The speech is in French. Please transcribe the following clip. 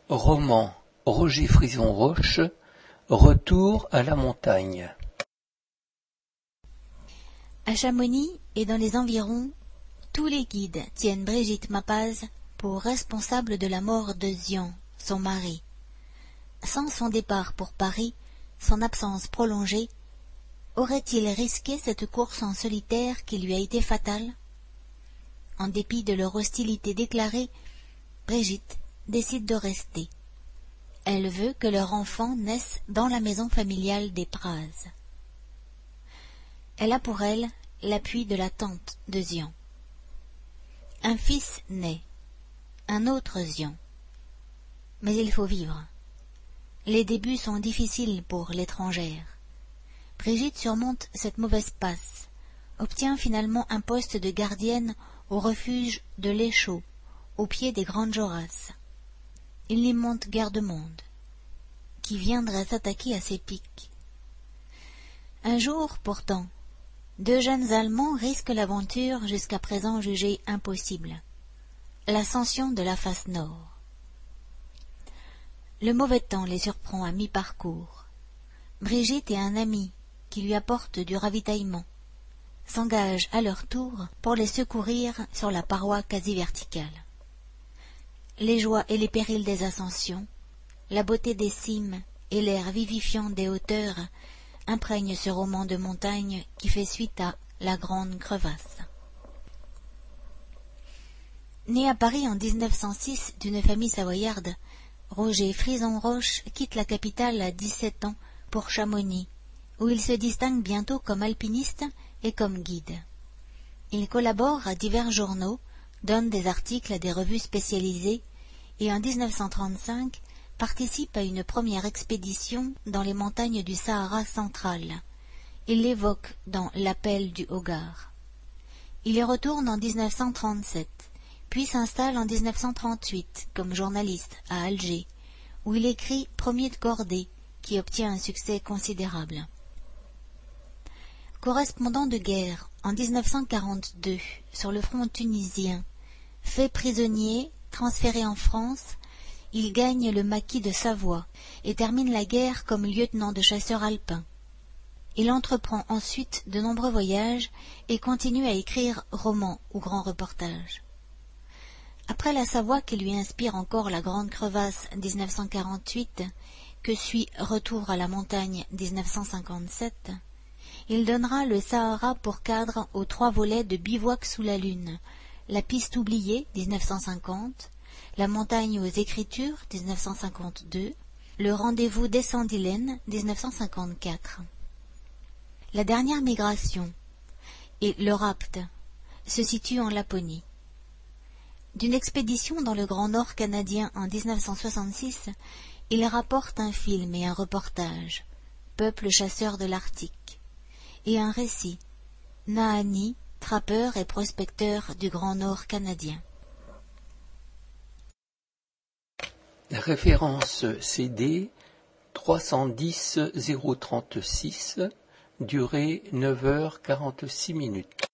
Roman Roger Frison-Roche, Retour à la montagne. À Chamonix et dans les environs, tous les guides tiennent Brigitte Mapaz pour responsable de la mort de Zion, son mari. Sans son départ pour Paris, son absence prolongée, aurait-il risqué cette course en solitaire qui lui a été fatale? En dépit de leur hostilité déclarée, Brigitte décide de rester. Elle veut que leur enfant naisse dans la maison familiale des Praz. Elle a pour elle l'appui de la tante de Zion. Un fils naît, un autre Zion. Mais il faut vivre. Les débuts sont difficiles pour l'étrangère. Brigitte surmonte cette mauvaise passe, obtient finalement un poste de gardienne au refuge de l'Échaud, au pied des Grandes Jorasses. Il n'y monte guère de monde. Qui viendrait s'attaquer à ses pics? Un jour, pourtant, deux jeunes Allemands risquent l'aventure jusqu'à présent jugée impossible. L'ascension de la face nord. Le mauvais temps les surprend à mi-parcours. Brigitte et un ami, qui lui apporte du ravitaillement, s'engagent à leur tour pour les secourir sur la paroi quasi verticale. Les joies et les périls des ascensions, la beauté des cimes et l'air vivifiant des hauteurs imprègnent ce roman de montagne qui fait suite à La Grande Crevasse. Né à Paris en 1906 d'une famille savoyarde, Roger Frison-Roche quitte la capitale à 17 ans pour Chamonix, où il se distingue bientôt comme alpiniste et comme guide. Il collabore à divers journaux, donne des articles à des revues spécialisées et en 1935 participe à une première expédition dans les montagnes du Sahara central. Il l'évoque dans L'Appel du Hogar. Il y retourne en 1937, puis s'installe en 1938 comme journaliste à Alger, où il écrit Premier de cordée, qui obtient un succès considérable. Correspondant de guerre en 1942 sur le front tunisien, fait prisonnier, transféré en France, il gagne le maquis de Savoie et termine la guerre comme lieutenant de chasseurs alpins. Il entreprend ensuite de nombreux voyages et continue à écrire romans ou grands reportages. Après la Savoie qui lui inspire encore La Grande Crevasse 1948, que suit Retour à la montagne 1957, il donnera le Sahara pour cadre aux 3 volets de Bivouac sous la lune, La piste oubliée 1950, La montagne aux écritures 1952, Le rendez-vous des Sandilènes 1954. La dernière migration et Le rapt se situent en Laponie. D'une expédition dans le Grand Nord canadien en 1966, il rapporte un film et un reportage, Peuple chasseur de l'Arctique, et un récit, Naani, trappeur et prospecteur du Grand Nord canadien. Référence CD 310 036, durée 9h46.